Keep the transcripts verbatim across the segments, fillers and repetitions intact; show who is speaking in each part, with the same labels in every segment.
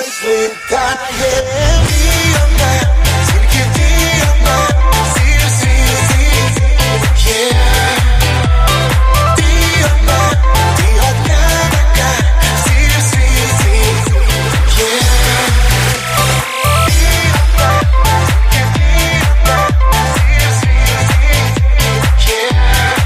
Speaker 1: Злітає віяна, тільки віяна, всі в світі, yeah. Ти одна, ти одна така, всі в світі, yeah. Ти одна, тільки віяна, всі в світі, yeah.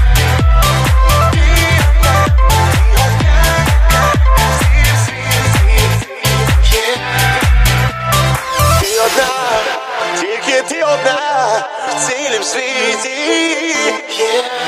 Speaker 1: Ти одна, ти одна така, всі в світі, yeah. Ти одна, тільки ти одна в цілім світі, yeah.